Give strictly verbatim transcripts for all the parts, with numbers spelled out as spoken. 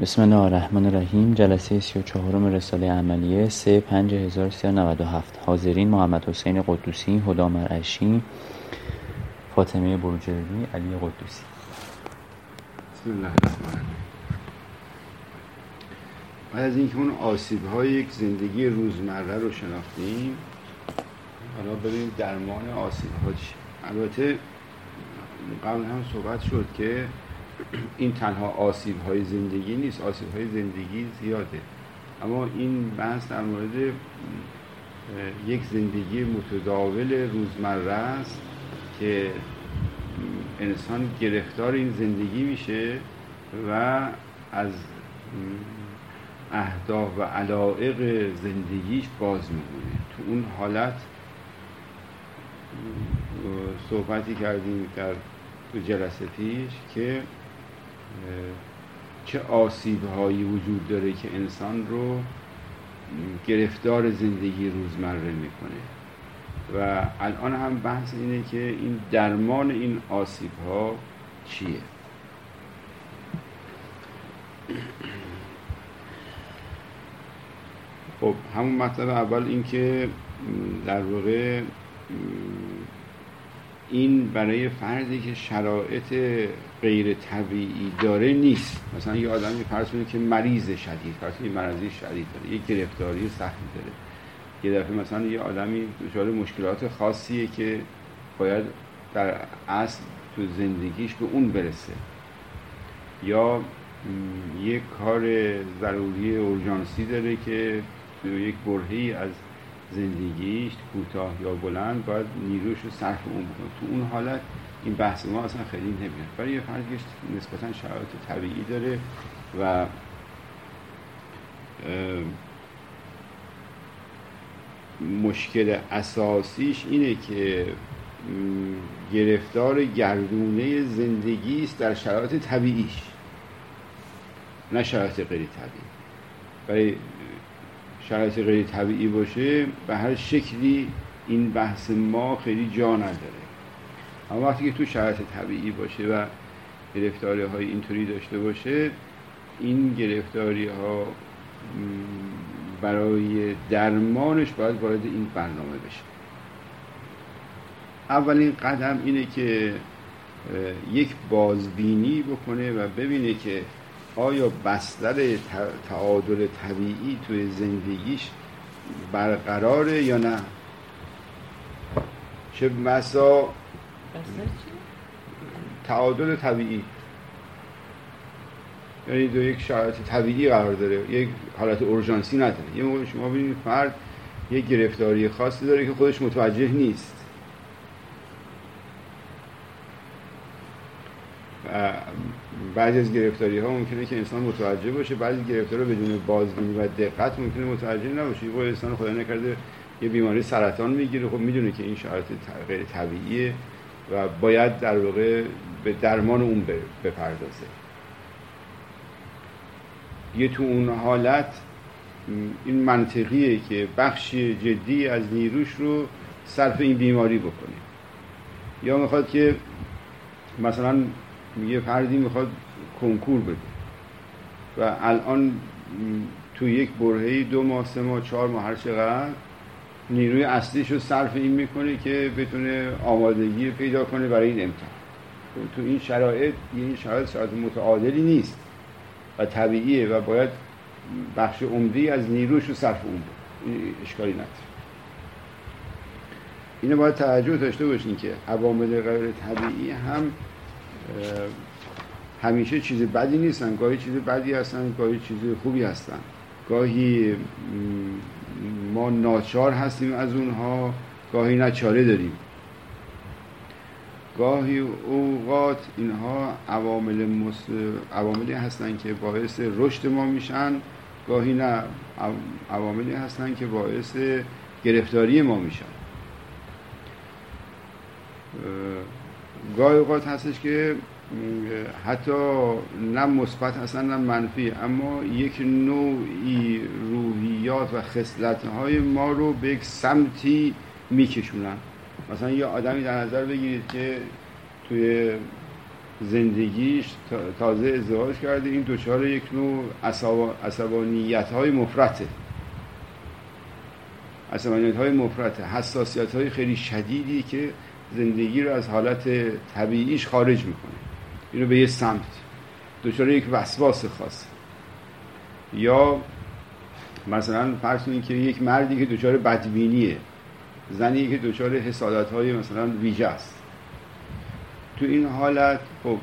بسم الله الرحمن الرحیم. جلسه سی و چهارم رساله عملیه سه پنج هزار و سیصد و نود و هفت. حاضرین: محمد حسین قدوسی، هدی مرعشی، فاطمه بروجردی، علی قدوسی. بسم الله الرحمن الرحیم. بعد از اینکه اون آسیب‌های یک زندگی روزمره رو شناختیم، حالا ببینیم درمان آسیب‌ها چیه. البته قبل هم صحبت شد که این تنها آسیب‌های زندگی نیست، آسیب‌های زندگی زیاده، اما این بحث در مورد یک زندگی متداول روزمره است که انسان گرفتار این زندگی میشه و از اهداف و علایق زندگیش باز میمونه. تو اون حالت صحبتی کردیم در تو جلسه پیش که چه آسیب‌هایی وجود داره که انسان رو گرفتار زندگی روزمره میکنه و الان هم بحث اینه که این درمان این آسیب‌ها چیه. خب همون مطلب اول این که در واقع این برای فردی که شرایط غیر طبیعی داره نیست. مثلا یه آدمی فرض کنید که مریض شدید، فرض کنید مرضی شدید داره، یک گرفتاری سختی داره، یه دفعه مثلا یه آدمی دچار مشکلات خاصیه که باید در اصل تو زندگیش به اون برسه، یا یک کار ضروری اورژانسی داره که تو یک برهه‌ای از زندگیش کوتاه یا بلند باید نیروش رو صرف اون بکنه. تو اون حالت این بحث ما اصلا خیلی نمیاد. برای یه فردی که نسبتا شرایط طبیعی داره و مشکل اساسیش اینه که گرفتار گردونه زندگی است در شرایط طبیعیش، نه شرایط غیر طبیعی. برای شرایط غیر طبیعی باشه به هر شکلی این بحث ما خیلی جا نداره، اما وقتی که تو شرایط طبیعی باشه و گرفتاری های اینطوری داشته باشه، این گرفتاری ها برای درمانش باید وارد این برنامه بشه. اولین قدم اینه که یک بازبینی بکنه و ببینه که آیا بستر تعادل طبیعی توی زندگیش برقراره یا نه. چه بسا تعادل طبیعی یعنی دو یک شرایط طبیعی قرار داره، یک حالت اورژانسی نداره. یه موقع شما ببینید فرد یک گرفتاری خاصی داره که خودش متوجه نیست و بعضی از گرفتاری ها ممکنه که انسان متوجه باشه، بعضی گرفتاری ها بدون بازبینی و دقت ممکنه متوجه نباشه. یه انسان خدا نکرده یه بیماری سرطان میگیره، خب میدونه که این شرایط غیر طبیعیه و باید در واقع به درمان اون بپردازه. یه تو اون حالت این منطقیه که بخش جدی از نیروش رو صرف این بیماری بکنه. یا میخواد که مثلا یه فردی میخواد کنکور بده و الان تو یک برهه‌ای دو ماه سه ماه چهار ماه هر چقدر نیروی اصلیش رو صرف این میکنه که بتونه آمادگی پیدا کنه برای این امتحان. تو این شرایط این شرایط شرایط متعادلی نیست و طبیعیه و باید بخش عمده‌ای از نیروش رو صرف اون بکنه. این اشکالی نداره. اینو باید توجه داشته باشین که عوامل غیر طبیعی هم همیشه چیز بدی نیستن، گاهی چیز بدی هستن، گاهی چیز خوبی هستن. گاهی ما ناچار هستیم از اونها، گاهی ناچاره داریم. گاهی اوقات اینها عوامل مس... عواملی هستن که باعث رشد ما میشن، گاهی نه عواملی هستن که باعث گرفتاری ما میشن. گاهی اوقات هستش که حتی نه مثبت هستن نه منفی، اما یک نوعی روحیات و خصلت‌های ما رو به یک سمتی میکشونن. مثلا یه آدمی در نظر بگیرید که توی زندگیش تازه ازدواج کرده، این دچار یک نوع عصبانیت های مفرطه، عصبانیت های مفرطه، حساسیت های خیلی شدیدی که زندگی رو از حالت طبیعیش خارج میکنه، اینو به یه سمت دچار یک وسواس خاصه. یا مثلا فرض کنید که یک مردی که دچار بدبینیه، زنی که دچار حسادت‌های مثلا ویژه است، تو این حالت خب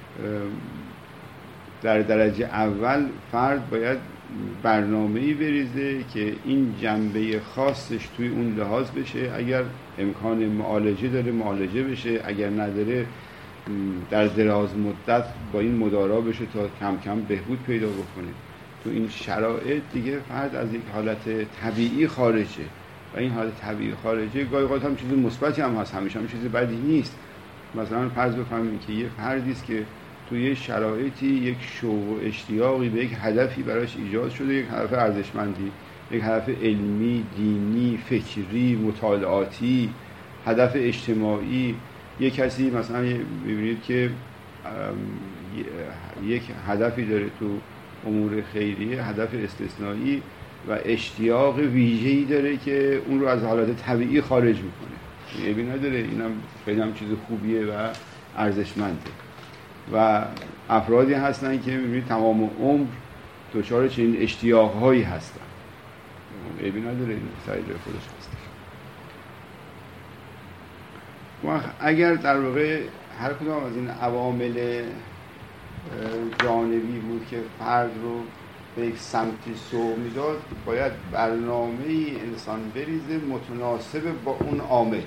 در درجه اول فرد باید برنامه‌ای بریزه که این جنبه خاصش توی اون لحاظ بشه، اگر امکان معالجه داره معالجه بشه، اگر نداره در دراز مدت با این مدارا بشه تا کم کم بهبود پیدا بکنه. تو این شرایط دیگه فرد از یک حالت طبیعی خارجه و این حالت طبیعی خارجه گاهی اوقات هم چیز مثبتی هم هست، همیشه هم چیز بدی نیست. مثلا فرض بکنیم که یه فردی است که توی شرایطی یک شوق و اشتیاقی به یک هدفی براش ایجاد شده، یک هدف ارزشمندی، یک هدف علمی، دینی، فکری، مطالعاتی، هدف اجتماعی. یک کسی مثلا ببینید که یک هدفی داره تو امور خیریه، هدف استثنایی و اشتیاق ویژه‌ای داره که اون رو از حالت طبیعی خارج میکنه، عیبی نداره، اینم خیلی هم چیز خوبیه و ارزشمنده. و افرادی هستن که میبینید تمام عمر دچار چنین اشتیاق‌هایی هستن، عیبی نداره، این سعی جای خودش هست. و اگر در واقع هر کدام از این عوامل جانبی بود که فرد رو به یک سمتی سوق میداد، باید برنامه‌ای انسان بریزه متناسب با اون عامل.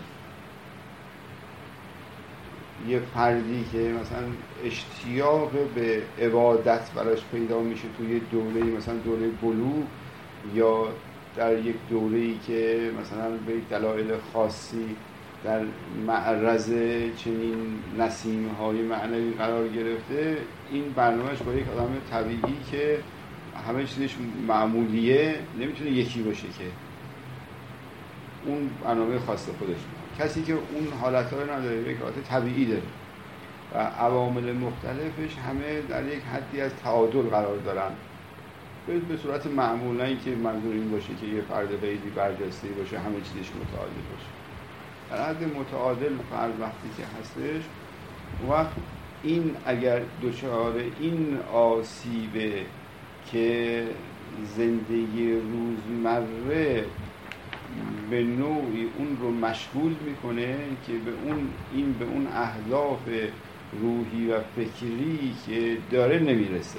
یه فردی که مثلا اشتیاق به عبادت براش پیدا میشه توی دوره مثلا دوره بلوغ، یا در یک دوره‌ای که مثلا به دلایل خاصی در معرض چنین نسیم‌های معنوی قرار گرفته، این برنامهش با یک آدم طبیعی که همه چیزش معمولیه نمیتونه یکی باشه، که اون برنامه خاص خودش می‌کنه. کسی که اون حالت‌ها رو نداره، یک حالت طبیعی داره و عوامل مختلفش همه در یک حدی از تعادل قرار دارن، به صورت معمول، نه اینکه منظور این باشه که یه فرد خیلی برجسته باشه همه چیزش متعادل باشه. در حد متعادل فرد وقتی که هستش، وقت این اگر دچار این آسیبه که زندگی روزمره به نوعی اون رو مشغول میکنه که به اون این به اون اهداف روحی و فکری که داره نمیرسه،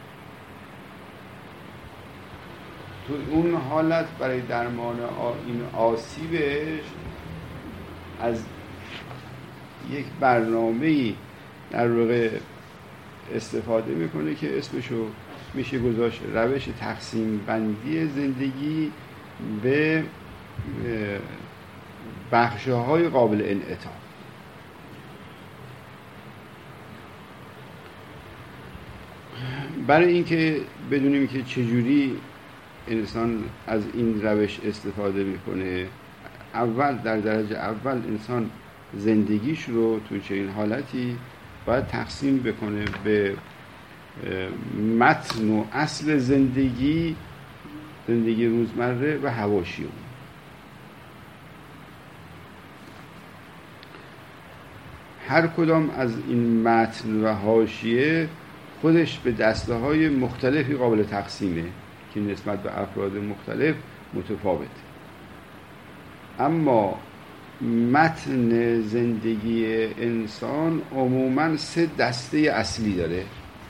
تو اون حالت برای درمان این آسیبش از یک برنامه‌ای در واقع استفاده میکنه که اسمشو میشه گذاشت روش تقسیم بندی زندگی به بخش‌های قابل انعطاف. برای اینکه بدونیم که چجوری انسان از این روش استفاده میکنه، اول در درجه اول انسان زندگیش رو تو چنین حالتی باید تقسیم بکنه به متن و اصل زندگی، زندگی روزمره و حواشی اون. هر کدام از این متن و حاشیه خودش به دسته‌های مختلفی قابل تقسیمه که نسبت به افراد مختلف متفاوته. اما متن زندگی انسان عموماً سه دسته اصلی داره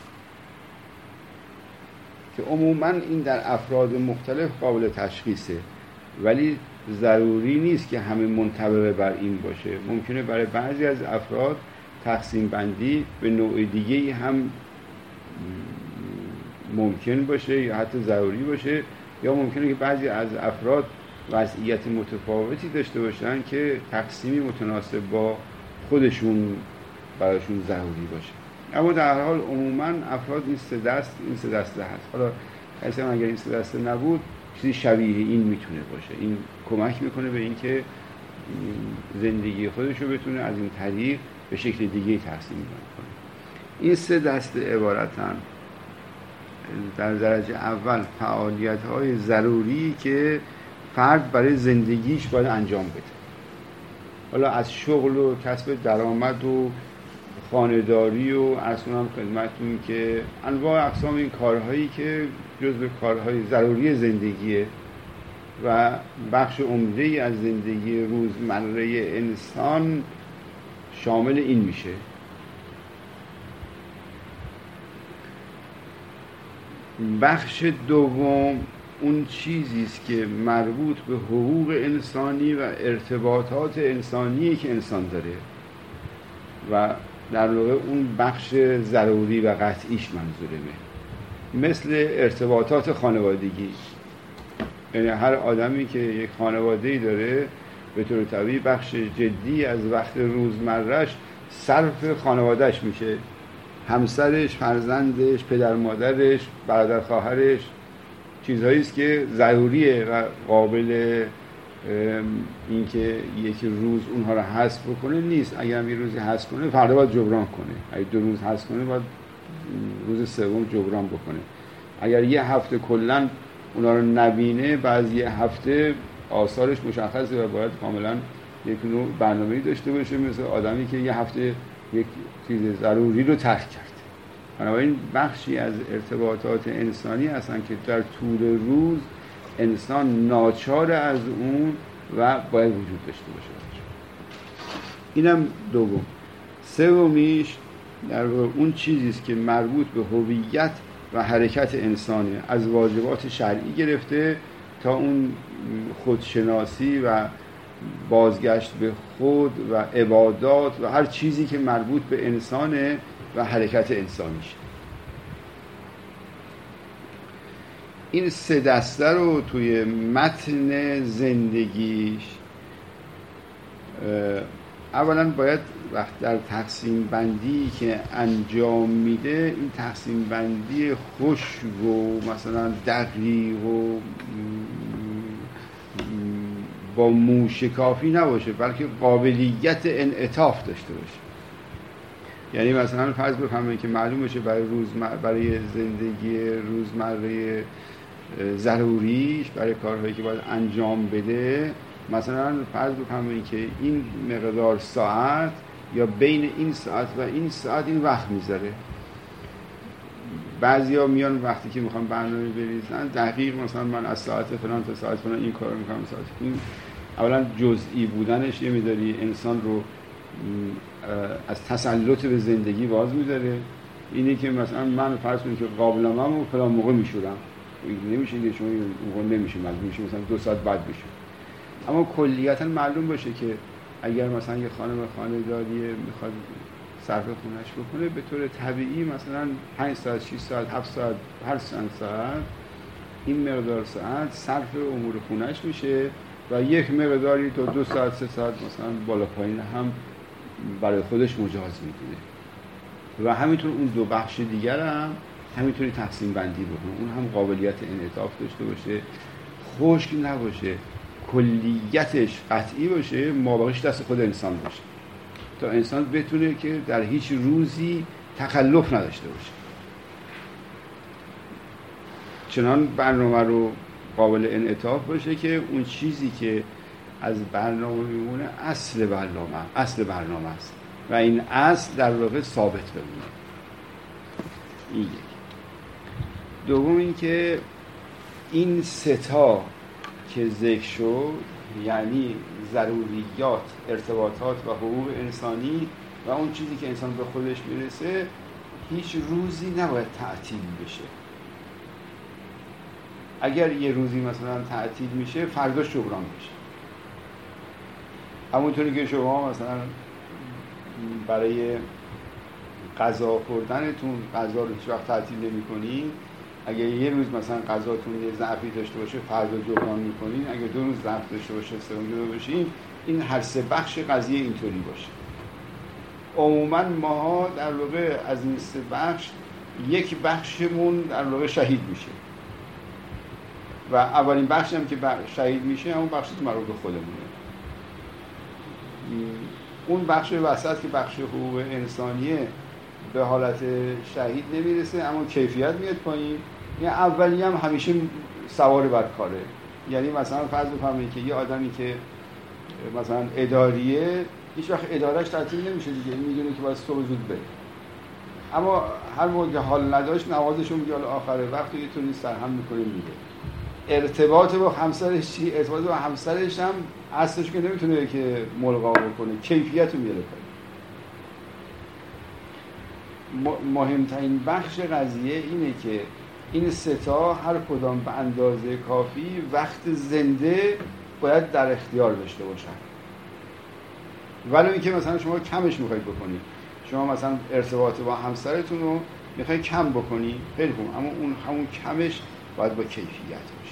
که عموماً این در افراد مختلف قابل تشخیصه، ولی ضروری نیست که همه منطبق بر این باشه. ممکنه برای بعضی از افراد تقسیم بندی به نوع دیگه‌ای هم ممکن باشه یا حتی ضروری باشه، یا ممکنه که بعضی از افراد وضعیت متفاوتی داشته باشن که تقسیمی متناسب با خودشون براشون ضروری باشه. اما در هر حال عموما افراد این سه دست این سه دسته هست. حالا اصلا اگر این سه دسته نبود چیزی شبیه این میتونه باشه. این کمک میکنه به اینکه زندگی خودش رو بتونه از این طریق به شکل دیگه تقسیم کنه. این سه دسته عبارتن در درجه اول فعالیت‌های ضروری که فرد برای زندگیش باید انجام بده. حالا از شغل و کسب درآمد و خانه‌داری و عرض کنم خدمتتون که انواع اقسام این کارهایی که جزو کارهای ضروری زندگیه و بخش عمده‌ای از زندگی روزمره انسان شامل این میشه. بخش دوم اون چیزی است که مربوط به حقوق انسانی و ارتباطات انسانی که انسان داره و در واقع اون بخش ضروری و قطعیش منظورمه، مثل ارتباطات خانوادگی. یعنی هر آدمی که یک خانواده‌ای داره به طور طبیعی بخش جدی از وقت روزمره‌اش صرف خانواده‌اش میشه، همسرش، فرزندش، پدر مادرش، برادر خواهرش، چیزهایی است که ضروریه و قابل اینکه یک روز اونها رو حذف بکنه نیست. اگر هم یه روزی حذف کنه فردا باید جبران کنه، اگر دو روز حذف کنه باید روز سوم جبران بکنه. اگر یه هفته کلا اونا رو نبینه بعضی یه هفته آثارش مشخصه و باید کاملا یک نوع برنامه‌ای داشته باشه، مثل آدمی که یه هفته یک چیز ضروری رو ترک کرد. بنابراین بخشی از ارتباطات انسانی هستن که در طول روز انسان ناچار از اون و باید وجود داشته باشه. اینم دوم. سومیش در اون چیزی است که مربوط به هویت و حرکت انسانی، از واجبات شرعی گرفته تا اون خودشناسی و بازگشت به خود و عبادات و هر چیزی که مربوط به انسانه و حرکت انسانیش. این سه دسته رو توی متن زندگیش اولا باید وقت در تقسیم بندی که انجام میده این تقسیم بندی خشک و مثلا دقیق و با موشکافی نباشه، بلکه قابلیت انعطاف داشته باشه. یعنی مثلا فرض بفرمایید که معلوم بشه برای روزمر... برای زندگی روزمره ضروریش، برای کارهایی که باید انجام بده، مثلا فرض بفرمایید که این مقدار ساعت یا بین این ساعت و این ساعت این وقت میذاره. بعضیا میان وقتی که میخوان برنامه بریزن دقیق مثلا من از ساعت فلان تا ساعت فلان این کارو میکنم. ساعت این اولا جزئی بودنش یه میداری انسان رو از تسلط به زندگی باز میذاره. اینی که مثلا من فرض کنید که قابلمه‌مو فلان موقع میشورم، نمیشه که شما موقع نمیشه، مجبور میشه مثلا دو ساعت بعد بشه. اما کلیتا معلوم باشه که اگر مثلا یه خانم خانه‌داری میخواد صرف خونش بکنه به طور طبیعی مثلا پنج ساعت، شش ساعت، هفت ساعت، هر چند ساعت این مقدار ساعت صرف امور خونش میشه و یک مقداری تا دو ساعت، سه ساعت مثلا بالا پایین هم برای خودش مجاز میدونه. و همینطور اون دو بخش دیگر هم همینطوری تقسیم بندی بکنه، اون هم قابلیت انعطاف داشته باشه، خشک نباشه، کلیتش قطعی باشه، مابقیش دست خود انسان باشه تا انسان بتونه که در هیچ روزی تخلف نداشته باشه. چنان برنامه رو قابل انعطاف باشه که اون چیزی که از برنامه میمونه اصل برنامه اصل برنامه است و این اصل در واقع ثابت بمونه. این یک. دوم این که این سه تا که ذکر شد، یعنی ضروریات، ارتباطات و حقوق انسانی و اون چیزی که انسان به خودش میرسه، هیچ روزی نباید تعطیل بشه. اگر یه روزی مثلا تعطیل میشه فرداش جبران میشه. همونطوری که شما مثلا برای غذا خوردنتون غذا رو هیچ وقت تعطیل نمی‌کنین، اگر یه روز مثلا غذاتون یه ضعفی داشته باشه فردا جبران می‌کنین، اگر دو روز ضعف داشته باشه سوم جبران بشین. این هر سه بخش قضیه اینطوری باشه. عموما ما در واقع از این سه بخش یک بخشمون در واقع شهید میشه و اولین بخشی هم که شهید میشه همون بخشی که مربوط به خودمونه. اون بخش وسط که بخش حقوق انسانیه به حالت شهید نمیرسه اما کیفیت میاد پایین. یعنی اولی هم همیشه سوار بر کاره. یعنی مثلا فرض بفرمایید که یه آدمی که مثلا اداریه هیچ وقت ادارهش تعطیل نمیشه دیگه، میدونه که باید صبح زود بره، اما هر موقع که حال نداشت نوازشو میگه حالا آخر وقت یه طوری سرهم میکنه میگه. ارتباط با همسرش چی؟ ارتباط با همسرش هم اصلش که نمیتونه که ملغا بکنه، کیفیت رو میاره پایین. مهمترین بخش قضیه اینه که این سه تا هر کدام به اندازه کافی وقت زنده باید در اختیار داشته باشن. ولی اینکه مثلا شما کمش میخواید بکنید، شما مثلا ارتباط با همسرتون رو میخواید کم بکنی، خیلی خوب، اما اون همون کمش باید با کیفیت باشه.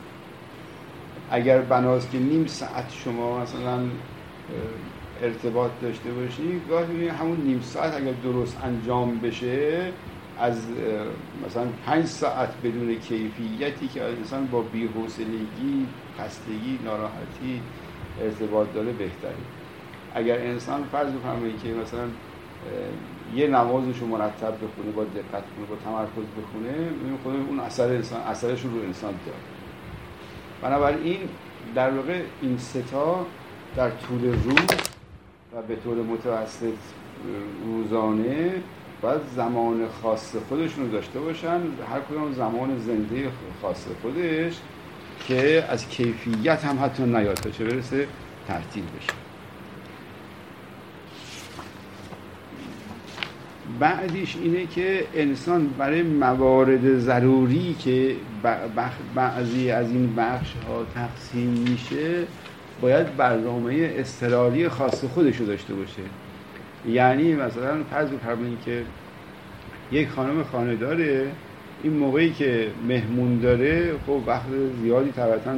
اگر بناست که نیم ساعت شما مثلا ارتباط داشته باشید، گاهی میبینید همون نیم ساعت اگر درست انجام بشه از مثلا پنج ساعت بدون کیفیتی که مثلا با بی‌حوصلگی، خستگی، ناراحتی ارتباط داره بهتره. اگر انسان فرض بفرمایید که مثلا یه نمازش رو مرتب بخونه، با دقت کنه، با تمرکز بخونه، این خود اون اثر انسان اثرش رو رو انسان داره. بنابراین در واقع این سه تا در طول روز و به طور متوسط روزانه باید زمان خاص خودشون رو داشته باشن، هر کدوم زمان زنده خاص خودش که از کیفیت هم حتی نیاد تا چه برسه تعطیل بشه. بعدیش اینه که انسان برای موارد ضروری که بعضی از این بخش ها تقسیم میشه باید برنامه اضطراری خاص خودش رو داشته باشه. یعنی مثلا فرض بفرمایید که یک خانم خانه داره، این موقعی که مهمون داره خب وقت زیادی طبعاً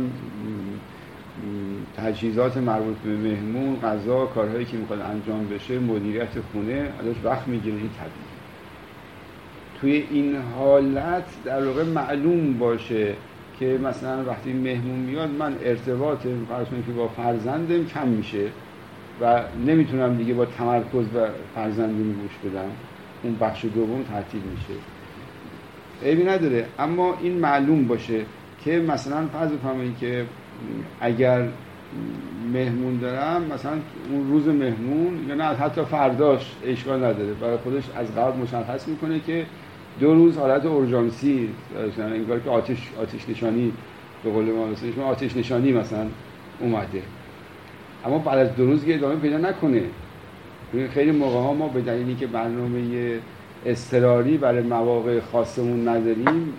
تجهیزات مربوط به مهمون، غذا، کارهایی که میخواد انجام بشه، مدیریت خونه ازش وقت میگیره. این طبیعیه. توی این حالت در واقع معلوم باشه که مثلا وقتی مهمون میاد من ارتباط فرض کنید که با فرزندم کم میشه و نمیتونم دیگه با تمرکز به فرزندم گوش بدم، اون بخش دوم تعطیل میشه. عیبی نداره، اما این معلوم باشه که مثلا فرض کنید که اگر مهمون دارم مثلا اون روز مهمون یا نه حتی فرداش اشکال نداره، برای خودش از قبل مشخص میکنه که دو روز حالت اورژانسی، انگار که آتش آتش نشانی به قول ما مثلا آتش نشانی مثلا اومده، اما بعد از دو روز که ادامه پیدا نکنه. خیلی موقع ها ما به دلیلی که برنامه اضطراری برای مواقع خاصمون نداریم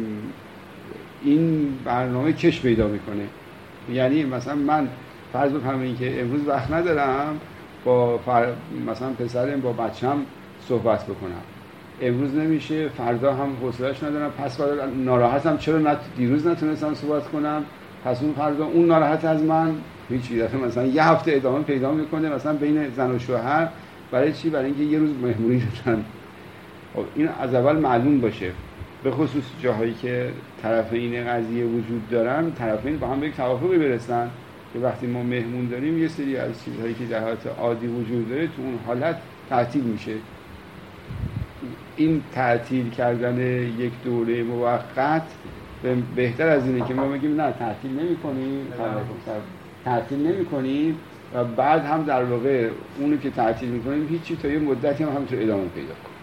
این برنامه کش پیدا میکنه. یعنی مثلا من فرض بفرمایید که امروز وقت ندارم با فر... مثلا پسرم با بچم صحبت بکنم، امروز نمیشه، فردا هم حوصله‌اش ندارم، پس فردا ناراحتم چرا نت... دیروز نتونستم صحبت کنم، پس اون فردا اون ناراحت از من، هیچ دفعه مثلا یه هفته ادامه پیدا میکنه مثلا بین زن و شوهر. برای چی؟ برای اینکه یه روز مهمونی دادن. این از اول معلوم باشه، به خصوص جاهایی که طرفین قضیه وجود دارن، طرفین با هم به یک توافقی برسن که وقتی ما مهمون داریم یه سری از چیزهایی که در حالت عادی وجود داره تو اون حالت تعطیل میشه. این تعطیل کردن یک دوره موقت بهتر از اینه که ما بگیم نه تعطیل نمی‌کنیم، تعطیل نمی‌کنیم و بعد هم در واقع اونو که تعطیل می‌کنیم هیچی تا یه مدتی هم همونطور ادامه پیدا کنه.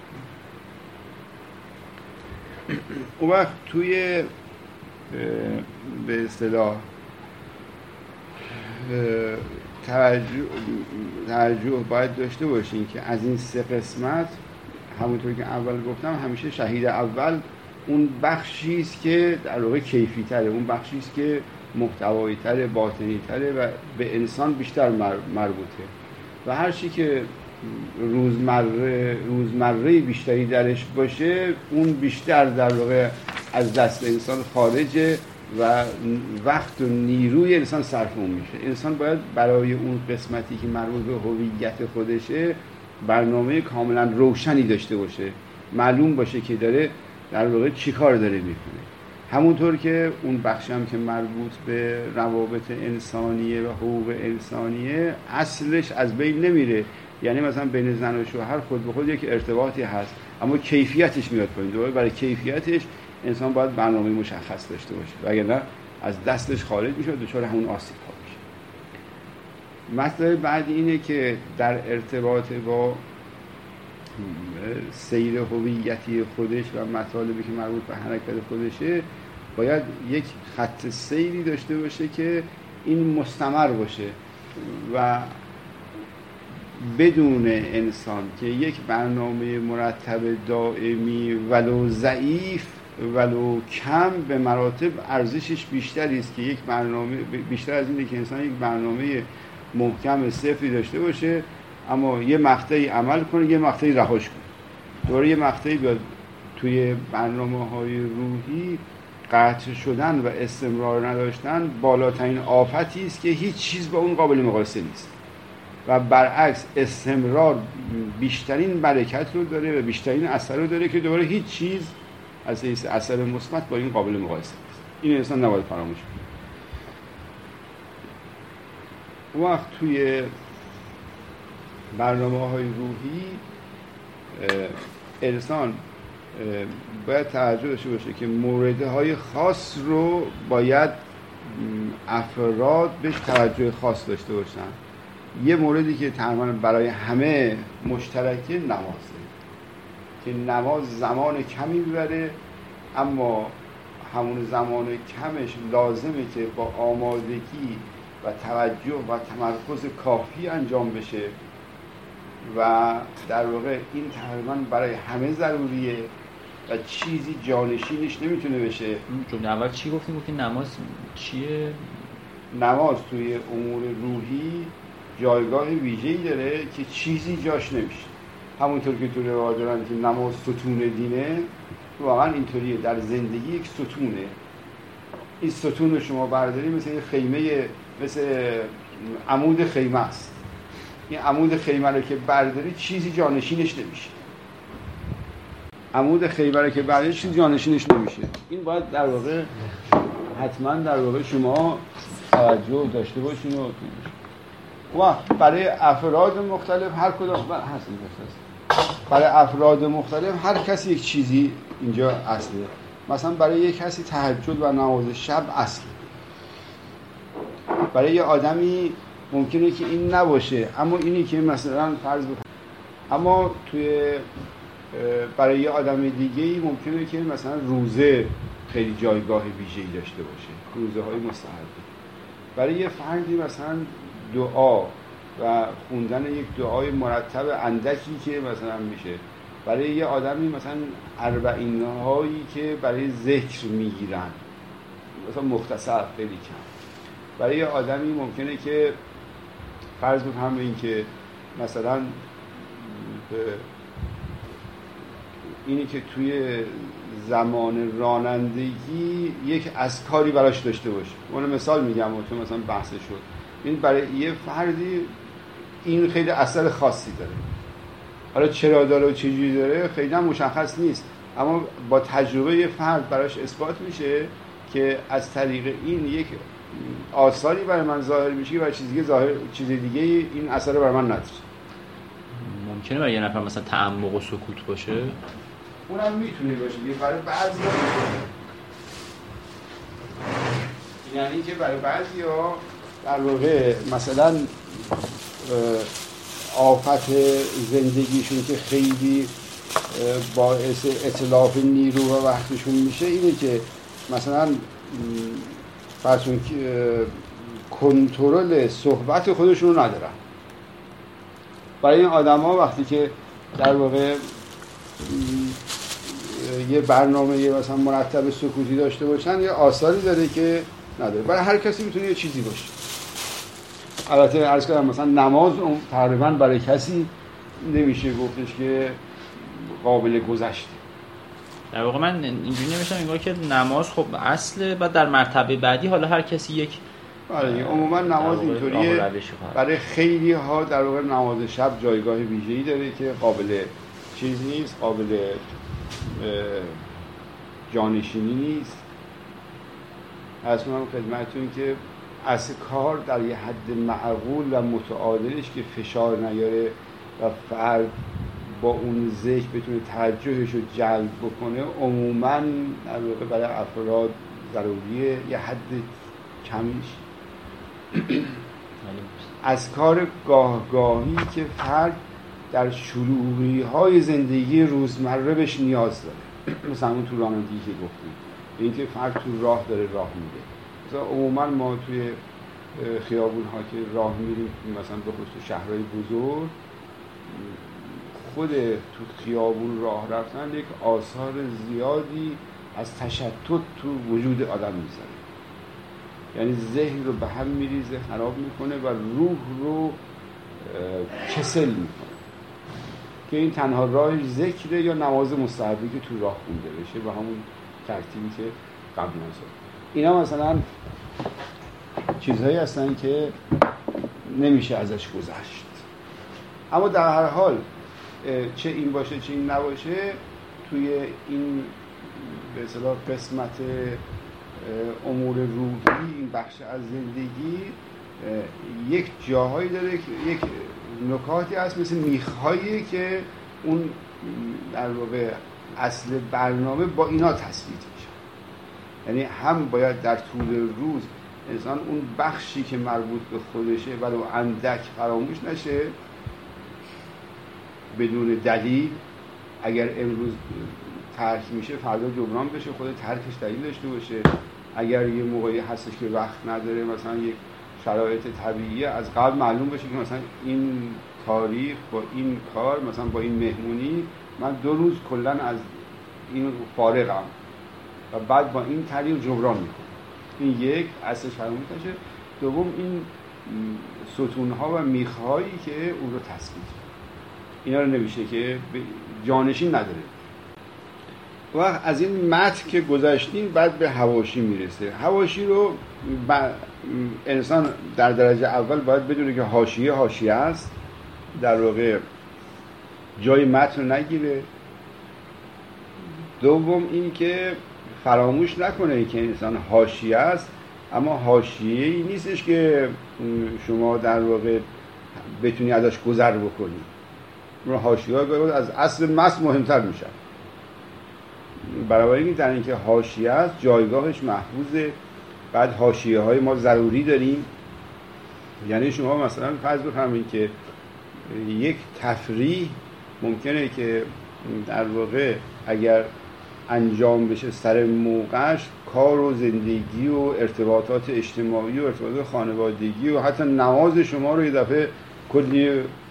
اون وقت توی به اصطلاح توجه توجه باید داشته باشین که از این سه قسمت همونطور که اول گفتم همیشه شهید اول اون بخشی است که در واقع کیفی تره، اون بخشی است که محتوایی تره، باطنی تره و به انسان بیشتر مربوطه و هر چی که روزمره روزمره بیشتری درش باشه اون بیشتر در واقع از دست انسان خارجه و وقت و نیروی انسان صرف اون میشه. انسان باید برای اون قسمتی که مربوط به هویت خودشه برنامه کاملا روشنی داشته باشه، معلوم باشه که داره در واقع چی کار داره میکنه. همونطور که اون بخشی هم که مربوط به روابط انسانیه و حقوق انسانیه اصلش از بین نمیره، یعنی مثلا بین زن و شوهر خود به خود یک ارتباطی هست، اما کیفیتش میاد پایین. دوباره برای کیفیتش انسان باید برنامه مشخص داشته باشه، وگرنه از دستش خارج میشه و دچار همون آسیب ها میشه. مطلب بعد اینه که در ارتباط با سیر هویتی خودش و مطالبی که مربوط به حرکت خودشه باید یک خط سیری داشته باشه که این مستمر باشه و بدون انسان که یک برنامه مرتب دائمی ولو ضعیف ولو کم به مراتب ارزشش بیشتری است که یک برنامه بیشتر از اینه که انسان یک برنامه محکم صفری داشته باشه اما یه مقطعی عمل کنه یه مقطعی رهاش کنه. دوباره یه مقطعی بیاد توی برنامه‌های روحی قطع شدن و استمرار نداشتن بالاترین آفتی است که هیچ چیز با اون قابل مقایسه نیست و برعکس استمرار بیشترین برکت رو داره و بیشترین اثر رو داره که دوباره هیچ چیز از حیث اثر مثبت با این قابل مقایسه نیست. این انسان نباید فراموش کنه. وقت توی برنامه‌های روحی انسان باید توجه داشته باشه که موردهای خاص رو باید افراد بهش توجه خاص داشته باشن. یه موردی که تقریبا برای همه مشترکه نمازه که نماز زمان کمی میبره اما همون زمان کمش لازمه که با آمادگی و توجه و تمرکز کافی انجام بشه و در واقع این تقریبا برای همه ضروریه و چیزی جانشینش نمیتونه بشه. جمله اول چی گفتیم؟ گفتیم نماز چیه؟ نماز توی امور روحی جایگاه ویژه‌ای داره که چیزی جاش نمیشه. همونطور که تو روایات دارن که نماز ستون دینه، واقعا اینطوریه. در زندگی یک ستونه. این ستون رو شما برداری مثل خیمه، مثل عمود خیمه است. این عمود خیمه رو که برداری چیزی جانشینش نمیشه. عمود خیمه رو که برداری چیزی جانشینش نمیشه. این باید در واقع حتما در واقع شما توجه داشته باشین و و برای افراد مختلف هر کدوم هست برای افراد مختلف هر کسی یک چیزی اینجا اصله. مثلا برای یک کسی تهجد و نماز شب اصله، برای یه آدمی ممکنه که این نباشه اما اینی که مثلا فرض بکنم، اما توی برای یه آدم دیگه‌ای ممکنه که مثلا روزه خیلی جایگاه ویژه‌ای داشته باشه، روزه های مستحبه. برای یه فردی مثلا دعا و خوندن یک دعای مرتب اندکی که مثلا میشه. برای یه آدمی مثلا اربعین هایی که برای ذکر میگیرن مثلا مختصر خیلی کم. برای یه آدمی ممکنه که فرض بکنم این که مثلا اینی که توی زمان رانندگی یک اذکاری براش داشته باشه. من مثال میگم چون مثلا بحث شد. این برای یه فردی این خیلی اثر خاصی داره. حالا چرا داره و چجوری داره خیلی هم مشخص نیست، اما با تجربه یه فرد براش اثبات میشه که از طریق این یک آثاری برای من ظاهر میشه و چیز دیگه ظاهر چیز دیگه این اثر برای من نداره. ممکنه برای یه نفر مثلا تعمق و سکوت باشه، اونم میتونه باشه. برای بعضی یعنی که برای بعضیا در واقع مثلا آفت زندگیشون که خیلی باعث اتلاف نیرو و وقتشون میشه اینه که مثلا فرضون کنترل صحبت خودشون رو ندارن. برای این آدم ها وقتی که در واقع یه برنامه یه مثلا مرتب سکوتی داشته باشن یه آثاری داره که نداره. برای هر کسی میتونه یه چیزی باشه. البته عرض کردم مثلا نماز تقریبا برای کسی نمیشه گفتش که قابل گذشته. در واقع من اینجوری نمیشم انگار که نماز خب اصله، بعد در مرتبه بعدی حالا هر کسی یک آره عموما نماز اینطوریه. برای خیلی ها در واقع نماز شب جایگاه ویژه‌ای داره که قابل چیز نیست، قابل جانشینی نیست. از اونم خدمتتون که از کار در یه حد معقول و متعادلش که فشار نیاره و فرد با اون ذکر بتونه توجهش رو جلب بکنه، عموماً در واقع برای افراد ضروریه یه حد کمیش از کار گاهگاهی که فرد در شلوغی‌های زندگی روزمره بهش نیاز داره. مثلا اون تو رانندگی که گفتیم، اینکه فرد تو راه داره راه میره. مثلا عموما ما توی خیابون‌ها که راه میریم، مثلا به خصوص شهرهای بزرگ، خود تو خیابون راه رفتن یک آثار زیادی از تشتت تو وجود آدم میذاره. یعنی ذهن رو به هم میریزه، خراب میکنه و روح رو کسل میکنه، که این تنها راهش ذکره یا نماز مستحبی که تو راه خونده بشه و همون ترتیبی که قبل نزد. اینا مثلا چیزهایی هستن که نمیشه ازش گذشت. اما در هر حال چه این باشه چه این نباشه، توی این به اصطلاح قسمت امور روحی، این بخش از زندگی، یک جاهایی داره که یک نکاتی هست مثل میخهایی که اون در واقع اصل برنامه با اینا تثبیت میشه. یعنی هم باید در طول روز انسان اون بخشی که مربوط به خودشه ولو اندک فراموش نشه بدون دلیل. اگر امروز ترک میشه فردا جبران بشه، خود ترکش دلیل داشته باشه. اگر یه موقعی هستش که وقت نداره، مثلا یک شرایط طبیعیه، از قبل معلوم بشه که مثلا این تاریخ با این کار، مثلا با این مهمونی، من دو روز کلن از این فارغم و بعد با این طریق جبران میکنم. این یک اصلش فراموش نشه. دوم این ستونها و میخهایی که اون رو تثبیت، اینا رو نمیشه که جانشین نداره. و از این متن که گذاشتیم بعد به حواشی میرسه. حواشی رو انسان در درجه اول باید بدونه که حاشیه حاشیه است، در واقع جای متن رو نگیره. دوم این که فراموش نکنه که انسان حاشیه است، اما حاشیه‌ای نیستش که شما در واقع بتونی ازش گذر بکنی. حاشیه‌ها از اصل متن مهمتر میشن. برای این در اینکه حاشیه است جایگاهش محفوظه. بعد حاشیه‌های ما ضروری داریم. یعنی شما مثلا فرض بفرمایید که یک تفریح ممکنه که در واقع اگر انجام بشه سر موقعش، کار و زندگی و ارتباطات اجتماعی و ارتباطات خانوادگی و حتی نماز شما رو یه دفعه کلی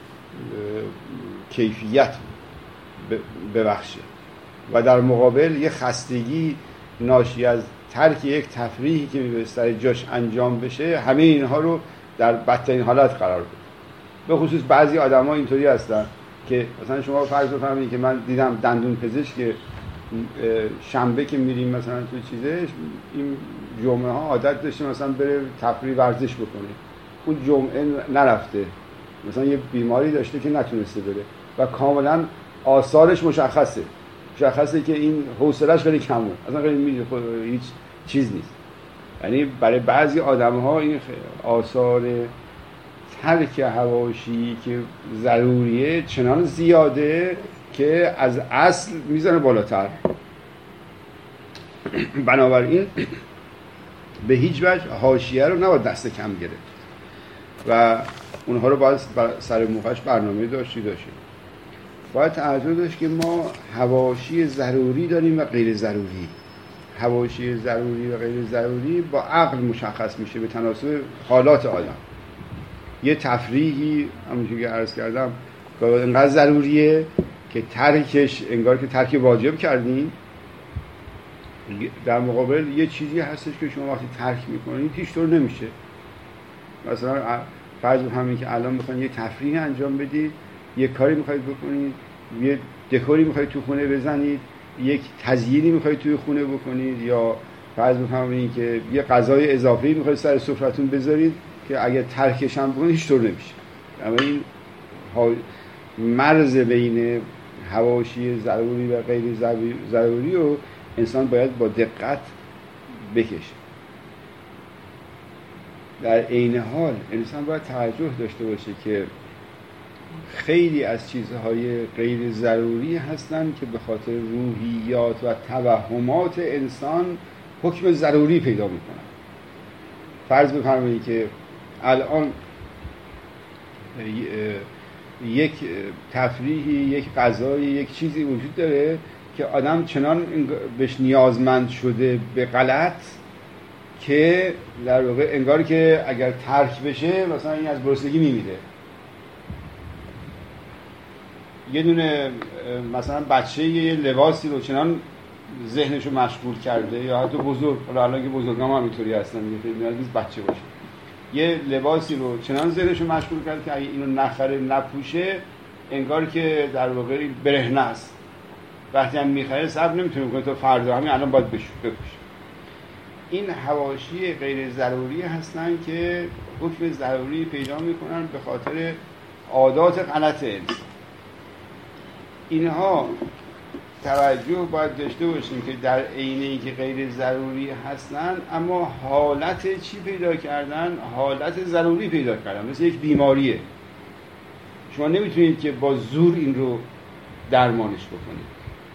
کیفیت ببخشه، و در مقابل یه خستگی ناشی از ترک یک تفریحی که به سر جاش انجام بشه همه اینها رو در بدترین حالت قرار بده. به خصوص بعضی آدم‌ها اینطوری هستن که مثلا شما فرض بفرمایید که من دیدم دندون پزشک که شنبه که میریم مثلا تو چیزش، این جمعه ها عادت داشته مثلا بره تفریح ورزش بکنه، اون جمعه نرفته، مثلا یه بیماری داشته که نتونسته بره و کاملا آثارش مشخصه مشخصه که این حوصله‌اش خیلی کمه، اصلا خیلی میره هیچ چیز نیست. یعنی برای بعضی آدم‌ها این آثار ترک حواشی که ضروریه چنان زیاده که از اصل میزنه بالاتر. بنابراین به هیچ وجه حاشیه رو نباید دست کم گرفت و اونها رو باید سر موقعش برنامه داشتی داشتیم. باید توجه داشت که ما حواشی ضروری داریم و غیر ضروری. حواشی ضروری و غیر ضروری با عقل مشخص میشه به تناسب حالات آدم. یه تفریحی همونجوری که عرض کردم انقدر ضروریه که ترکش انگار که ترک واجب کردین. در مقابل یه چیزی هستش که شما وقتی ترک میکنید هیچ طور نمیشه. مثلا فرض همین که الان میخواین یه تفریح انجام بدید، یه کاری میخواید بکنید، یه دکوری میخواید تو خونه بزنید، یک تزیینی میخواید توی خونه بکنید، یا فرض بفرمایید که یه غذای اضافی میخواید سر سفرتون بذارید که اگه ترکش هم بکنید هیچ طور نمیشه. اما این مرز بین حواشی ضروری و غیر ضروری رو انسان باید با دقت بکشه. در عین حال انسان باید توجه داشته باشه که خیلی از چیزهای غیر ضروری هستن که به خاطر روحیات و توهمات انسان حکم ضروری پیدا میکنن. فرض بفرمایید که الان یک تفریحی، یک غذایی، یک چیزی وجود داره که آدم چنان بهش نیازمند شده به غلط که در واقع انگار که اگر ترک بشه مثلا این از گرسنگی میمیره. یه دونه مثلا بچه یه لباسی رو چنان ذهنشو مشغول کرده، یا حتی بزرگ، حالا الان که بزرگام هم اینطوری هستن دیگه، فکر نیاز بچه باشه، یه لباسی رو چنان ذهنشو مشغول کرده که اگه اینو نخره نپوشه انگار که در واقع برهنه است. وقتی هم میخره صبر نمیتونه بکنه تا فردا، همین الان باید بپوشه. این حواشی غیر ضروری هستن که حکم ضروری پیدا میکنن به خاطر عادات غلط انسان. اینها توجه باید داشته باشیم که در عین اینکه غیر ضروری هستن اما حالت چی پیدا کردن؟ حالت ضروری پیدا کردن، مثل یک بیماریه. شما نمیتونید که با زور این رو درمانش بکنید،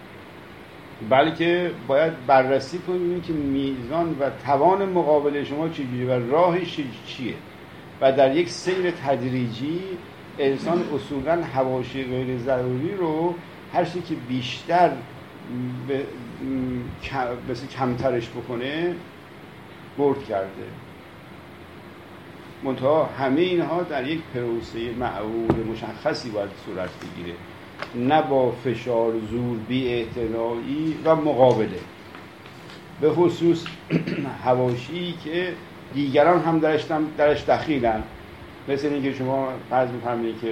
بلکه باید بررسی کنید که میزان و توان مقابل شما چجوریه و راهش چیه، و در یک سیر تدریجی انسان اصولاً حواشی غیر ضروری رو هر چی که بیشتر بس کمترش بکنه برد کرده. منتها همه اینها در یک پروسه معقول مشخصی باید صورت بگیره، نه با فشار، زور، بی‌اعتنایی و مقابله. به خصوص حواشی که دیگران هم درش درش دخیلن، مثل اینکه شما فرض بفرمایید که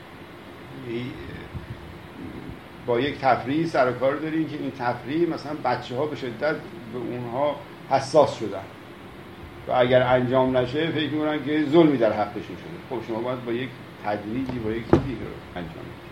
با یک تفریح سر و کار دارین که این تفریح مثلا بچه‌ها به شدت به اونها حساس شدن و اگر انجام نشه فکر می‌کنن که ظلمی در حقشون شده. خب شما باید با یک تدریجی با یک چیزی رو انجام بدید.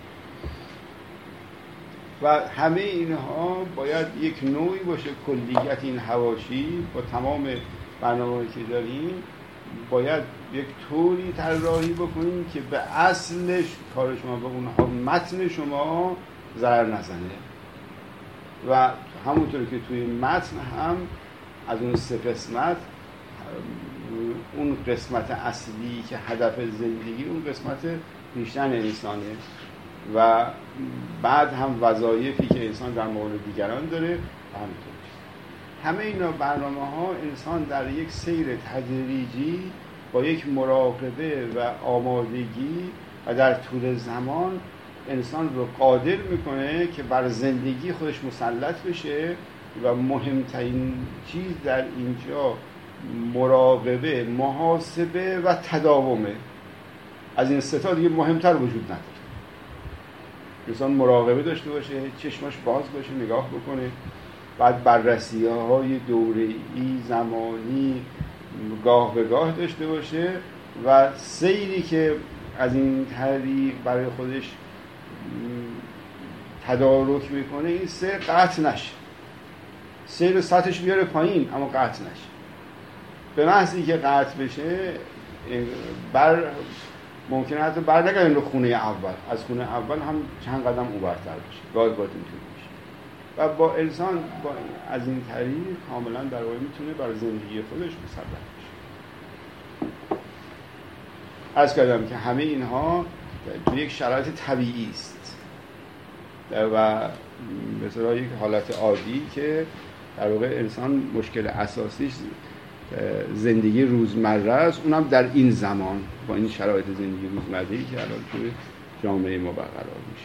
و همه اینها باید یک نوعی باشه، کلیت این حواشی با تمام برنامه‌ای که داریم باید یک طوری طراحی بکنیم که به اصلش کار شما به اونها متن شما ضرر نزنه، و همونطور که توی متن هم از اون سه قسمت، اون قسمت اصلی که هدف زندگی اون قسمت ریشتن انسانه و بعد هم وظایفی که انسان در مورد دیگران داره همینطور. همه اینا برنامه ها انسان در یک سیر تدریجی با یک مراقبه و آمادگی و در طول زمان انسان رو قادر میکنه که بر زندگی خودش مسلط بشه و مهمترین چیز در اینجا مراقبه، محاسبه و تداومه. از این سه تا دیگه مهمتر وجود نداره. انسان مراقبه داشته باشه، چشمش باز باشه، نگاه بکنه، بعد بررسی‌های دوره‌ای، زمانی، گاه به گاه داشته باشه و سیری که از این طریق برای خودش تدارک میکنه این سیر قطع نشه، سیر سطحش بیاره پایین اما قطع نشه. به محضی که قطع بشه بر ممکنه حتی بر نگردیم رو خونه اول، از خونه اول هم چند قدم اونورتر بشه، گاهی باید اینطوری بشه و با انسان با از این طریق کاملا در واقع میتونه برای زندگی خودش مسلط بشه. عرض کردم که همه اینها تو یک شرایط طبیعی است و مثلا یک حالت عادی که در واقع انسان مشکل اساسیش زندگی روزمره است، اونم در این زمان با این شرایط زندگی روزمره‌ای که الان توی جامعه ما برقرار میشه.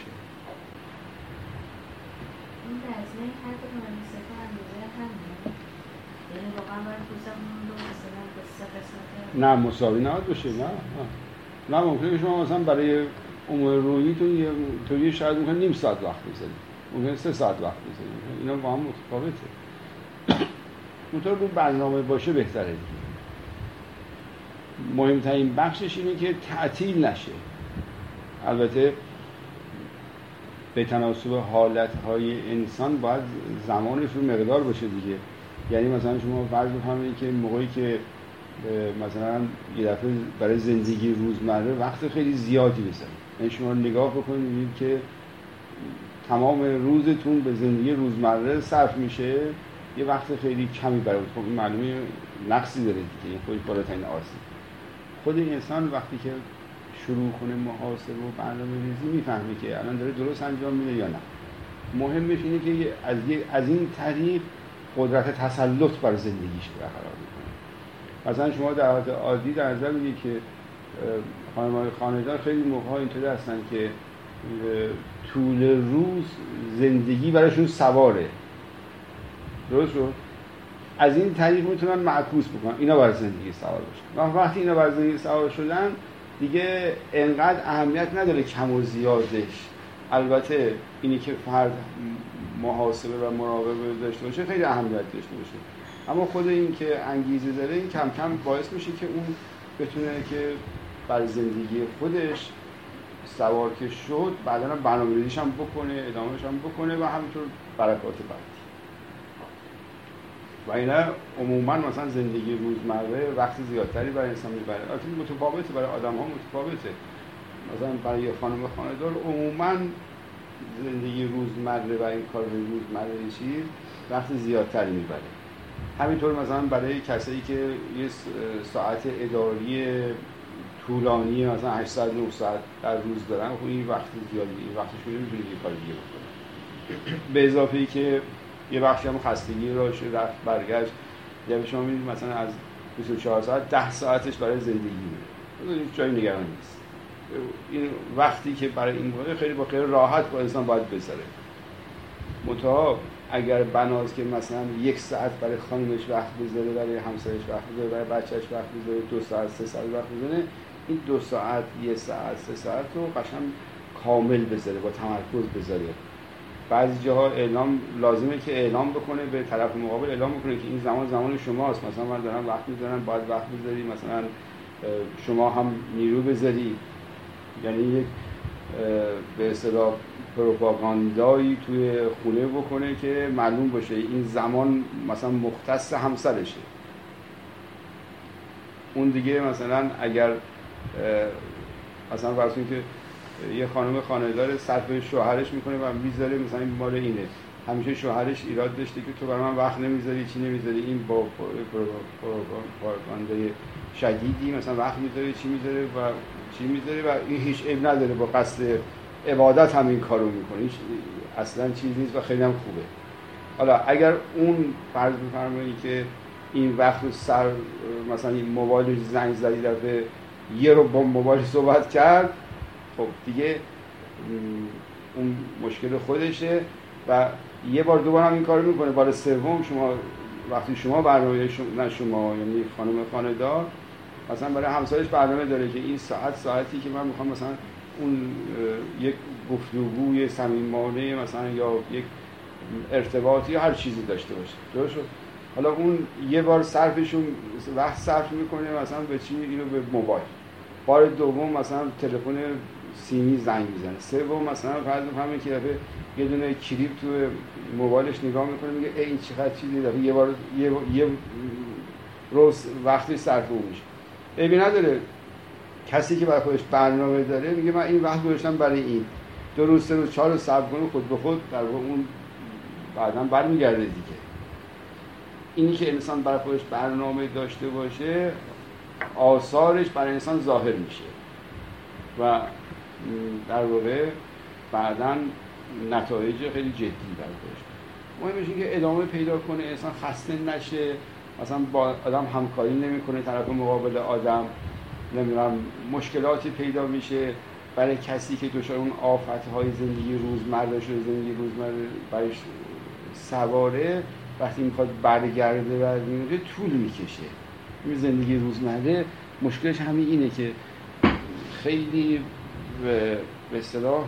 این درزمه هر کدوم از این سه تا اندازه همینه؟ یعنی واقعا باید روزمون رو مثلا به سه قسمت نه مساوی نباید باشه. نه نه ممکنه شما مثلا برای امور روحیتون یه طوری شاید میکنه نیم ساعت وقت بذارید، ممکنه سه ساعت وقت بذارید، اینا با هم متفاوته. اونطور بود برنامه باشه بهتره دیگه. مهمترین بخشش اینه که تعطیل نشه، البته به تناسب حالتهای انسان باید زمانش رو مقدار باشه دیگه. یعنی مثلا شما فرض بفرمایید که موقعی که مثلا یه دفعه برای زندگی روزمره وقت خیلی زیادی بذارید، یعنی شما نگاه بکنید می‌بینید که تمام روزتون به زندگی روزمره صرف میشه، یه وقت خیلی کمی برای خب این معلومه نقصی داره دیگه، این خودش بالاترین آسیب. خود انسان وقتی که شروع کنه محاسبه و برنامه‌ریزی میفهمه که الان داره درست انجام میده یا نه. مهمش اینه که از از این طریق قدرت تسلط بر زندگیش برقرار میکنه. مثلا شما در حالت عادی در نظر میگیرید که خانم‌های خانه‌دار خیلی موقع‌ها اینطوری هستن که طول روز زندگی براشون سواره، درست شد؟ از این طریق میتونن معکوس بکنن اینا برای زندگی سوار باشن. وقتی اینا برای زندگی سوار شدن دیگه انقدر اهمیت نداره کم و زیادش. البته اینی که فرد محاسبه و مراقبه داشته باشه خیلی اهمیت داشته باشه، اما خود این که انگیزه داره این کم کم باعث میشه که اون بتونه که برای زندگی خودش سوار که شد بعداً برنامه‌ریزیش هم بکنه، ادامهش هم بکنه و همینطور برکات بعدی. و اینا عموما مثلا زندگی روزمره وقت زیادتری برای انسان میبره. البته متفاوته، برای آدم‌ها متفاوته. مثلا برای یه خانم خانه‌دار عموما زندگی روزمره و این کار روزمره چیز وقت زیادتری میبره. همینطور مثلا برای کسایی که یه ساعت اداری طولانی مثلا هشت ساعت نه ساعت در روز دارن، خب این وقت زیادی، این وقتش نمیتونه یه کار دیگه بکنه. به اضافه ای که یه بخشی هم خستگی راش رفت برگشت، یا شما می‌بینید مثلا از بیست و چهار ساعت ده ساعتش برای زندگی میره، هیچ جایی نگران نیست. این وقتی که برای این بوده خیلی با خیلی راحت با انسان باید بذاره. منتها اگر بناست که مثلا یک ساعت برای خانمش وقت بذاره، برای همسرش وقت بذاره، برای بچهش وقت بذاره، دو ساعت سه ساعت وقت بذاره، این دو ساعت یک ساعت سه ساعت رو قشنگ کامل بذاره، با تمرکز بذاره. بعضی جاها اعلام لازمه که اعلام بکنه به طرف مقابل، اعلام بکنه که این زمان زمان شماست، مثلا من دارم وقت میذارم، باید وقت بذاری، مثلا شما هم نیرو بذاری. یعنی یک به اصطلاح پروپاگاندایی توی خونه بکنه که معلوم باشه این زمان مثلا مختص همسرشه. اون دیگه مثلا اگر مثلا فرض کنید که یه خانم خانه‌دار صرف شوهرش میکنه و میذاره مثلا این مال اینه، همیشه شوهرش ایراد داشته که تو برای من وقت نمیذاری، چی نمیذاری، این با پروپاگاندای شدیدی مثلا وقت میذاره، چی میذاره و چی میذاره و این هیچ عیب نداره، با قصد عبادت هم این کارو میکنه، هیچ اصلا چیز نیست و خیلی هم خوبه. حالا اگر اون فرض بفرمایید که این وقت رو سر مثلا این موبایلش زنگ زدی دفعه یه رو با موبایل صحبت کرد، خب دیگه اون مشکل خودشه و یه بار دوباره هم این کارو میکنه. بار سوم شما وقتی شما برنامه شما، نه شما یعنی خانم خانه‌دار مثلا برای همسرش برنامه داره که این ساعت ساعتی که من میخوام مثلا اون یک گفتگوی صمیمانه مثلا یا یک ارتباطی یا هر چیزی داشته باشه، درست شد؟ حالا اون یه بار صرفشون وقت صرف میکنه مثلا به چی؟ اینو به موبایل. بار دوم مثلا تلفن سیمی زنگ میزنه. سوم مثلا فرض بفرمایید که دفعه یه دونه کلیپ تو موبایلش نگاه میکنه، میگه این چقدر چیزی، دفعه یه بار یه یه روز وقتی صرف اون میشه. عیبی نداره. کسی که برای خودش برنامه داره میگه من این وقت گذاشتم برای این، دو روز سه روز چهار روز صبر کنه، خود به خود در واقع اون بعداً برمیگرده دیگه. اینی که انسان برای خودش برنامه داشته باشه آثارش برای انسان ظاهر میشه و در واقع بعداً نتایج خیلی جدی برای خودش. مهمش اینه که ادامه پیدا کنه، انسان خسته نشه، مثلا با آدم همکاری نمیکنه، طرف مقابل آدم نمیدونم مشکلاتی پیدا میشه. برای کسی که دچار اون آفت‌های زندگی روزمره شده، زندگی روزمره برایش سواره، وقتی میخواد برگرده و میگه طول میکشه. این زندگی روزمره مشکلش همین اینه که خیلی به اصطلاح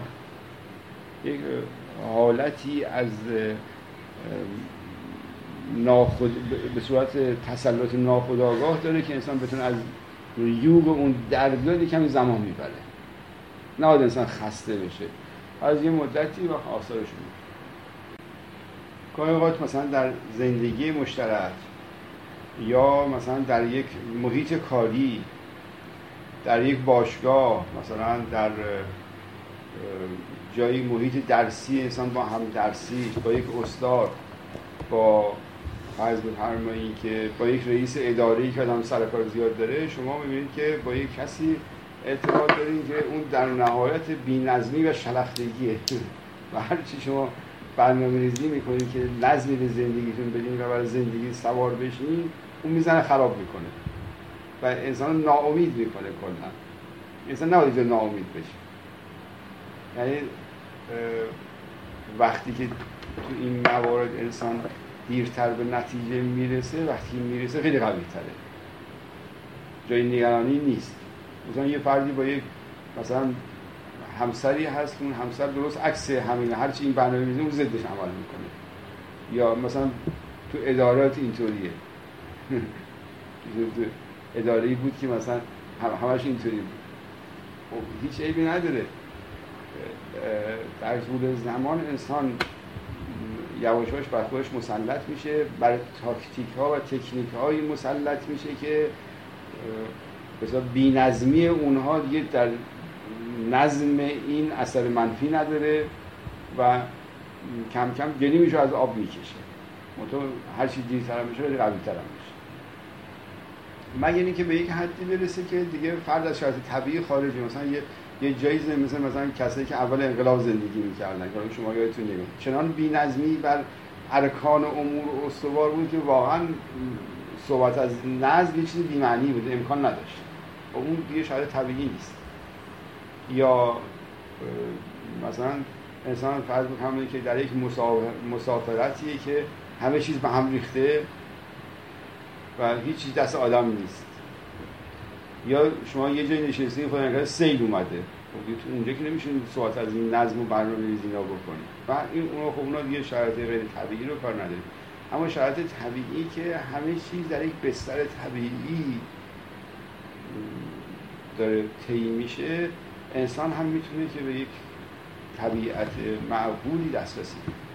یک حالتی از ناخود به صورت تسلط ناخودآگاه داره که انسان بتونه از یوگ اون درد کمی زمان میبره. نه باید انسان خسته بشه، از یه مدتی و آثارش میبره. گاهی اوقات مثلا در زندگی مشترک یا مثلا در یک محیط کاری، در یک باشگاه، مثلا در جایی محیط درسی انسان با هم درسی، با یک استاد، با فرض بفرمایید که با یک رئیس اداره‌ای که آدم سر کار زیاد داره، شما می‌بینید که با یک کسی ارتباط دارین که اون در نهایت بی‌نظمی و شلختگیه و هر چی شما برنامه‌ریزی می‌کنید که نظمی به زندگیتون بدین و برای زندگی سوار بشین، اون میزنه خراب میکنه و انسان ناامید میکنه کلا. انسان نباید ناامید بشه. یعنی وقتی که تو این موارد انسان دیرتر به نتیجه میرسه، وقتی میرسه خیلی قوی تره، جای نگرانی نیست. مثلا یه فردی با یک مثلا همسری هست، اون همسر درست عکس همینه، هرچی این برنامه میزنه اون ضدش عمل میکنه. یا مثلا تو ادارات اینطوریه تو اداره‌ای بود که مثلا همش اینطوری بود. خب هیچ عیبی نداره. در طول زمان انسان یواش یواش بر خودش مسلط میشه، بر تاکتیک ها و تکنیک هایی مسلط میشه که مثلا بی‌نظمی اونها دیگه در نظم این اثر منفی نداره و کم کم گلیمشو از آب میکشه. منتها هر چی دیرتر میشه خیلی قوی‌تر میشه، مگر اینکه به یک حدی برسه که دیگه فرد از شرایط طبیعی خارجه. مثلا یه یه جایی مثلا مثلا کسایی که اول انقلاب زندگی می‌کردن که شما یادتون نمیاد، چنان بی‌نظمی بر ارکان امور استوار بود که واقعا صحبت از نظم یه چیز بی‌معنی بود، امکان نداشت. و اون دیگه شرایط طبیعی نیست. یا مثلا انسان فرض بکنه که در یک مسافرتیه که همه چیز به هم ریخته و هیچ چیز دست آدم نیست. یا شما یه جای نشستید خود انگار سیل اومده، خب اونجا که نمیشون صحبت از این نظم و برنامه‌ریزی اینا بکنید و این اونها خب اونا دیگه شرایط غیر طبیعی رو کار نداره. اما شرایط طبیعی که همه چیز در یک بستر طبیعی داره طی میشه، انسان هم میتونه که به یک طبیعت معقولی دسترسی کنه.